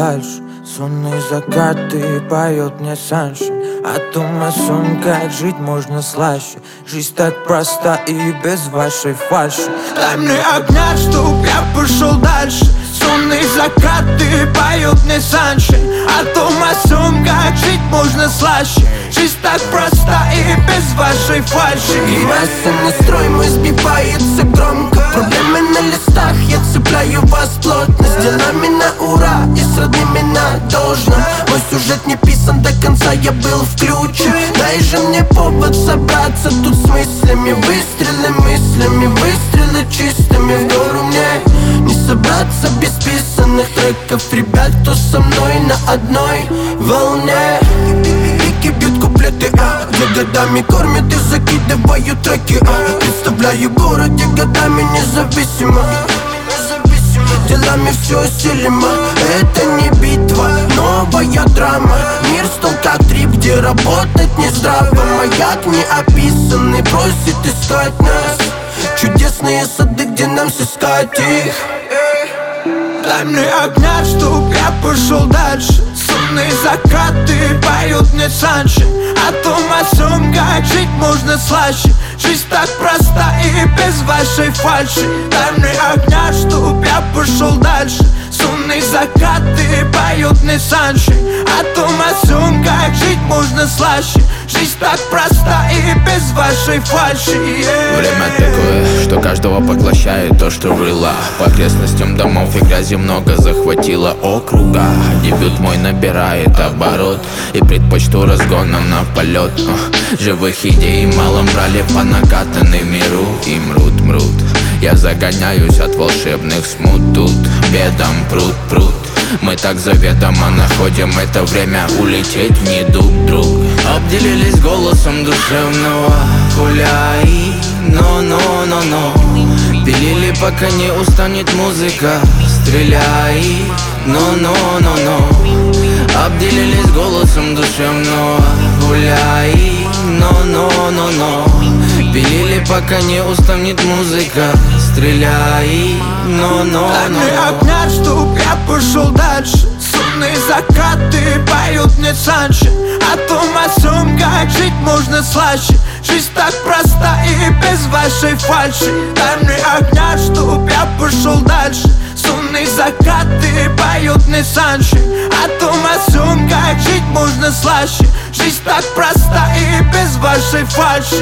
дальше. Сонные закаты поет мне Саншин о том, о сом, как жить можно слаще. Жизнь так проста и без вашей фальши. Дай мне огня, чтоб я пошел дальше. Сонные закаты поет мне Саншин о том, о сом, как жить можно слаще. Жизнь так проста и без вашей фальши. И масса настрой мой сбивается громко. Проблемы на листах, я цепляю вас плотно. С делами на ура и с родными на должно. Мой сюжет не писан до конца, я был включен. Дай же мне повод собраться тут с мыслями. Выстрелы мыслями, выстрелы чистыми. В гору мне не собраться без писанных треков. Ребят, кто со мной на одной волне. Пики бьют куплеты, где годами кормят и закидывают треки, представляю город, где годами независимо. Делами все усилимо. Это не битва, новая драма. Мир стал как трип, где работать не здраво. Маяк не описанный просит искать нас. Чудесные сады, где нам сыскать их. Дай мне огня, чтоб я пошел дальше. Сонные закаты поют мне Саншин о том, о сом, как жить можно слаще. Жизнь так проста и без вашей фальши. Дай мне огня, чтоб я пошел дальше. Сонные закаты поют мне Саншин о том, о сом, как жить можно слаще. Жизнь так проста и без вашей фальши. Время такое, что каждого поглощает то, что рыло. По окрестностям домов и грязи много захватило округа. Дебют мой набирает оборот и предпочту разгоном на полет. Живых идей мало брали по накатанной миру и мрут. Я загоняюсь от волшебных смут. Тут бедом пруд. Мы так заведомо находим это время улететь в недуг друг. Обделились голосом душевного гуляй, но пилили, пока не устанет музыка. Стреляй, но обделились голосом душевного гуляй, но пилили, пока не устанет музыка. Стреляй, но Дай мне огня, чтоб я пошел дальше. Сонные закаты поют мне Саншин о том, о сом, как жить можно слаще. Жизнь так проста и без вашей фальши. Дай мне огня, чтоб я пошел дальше. Сонные закаты поют мне Саншин о том, о сом, как жить можно слаще. Жизнь так проста и без вашей фальши.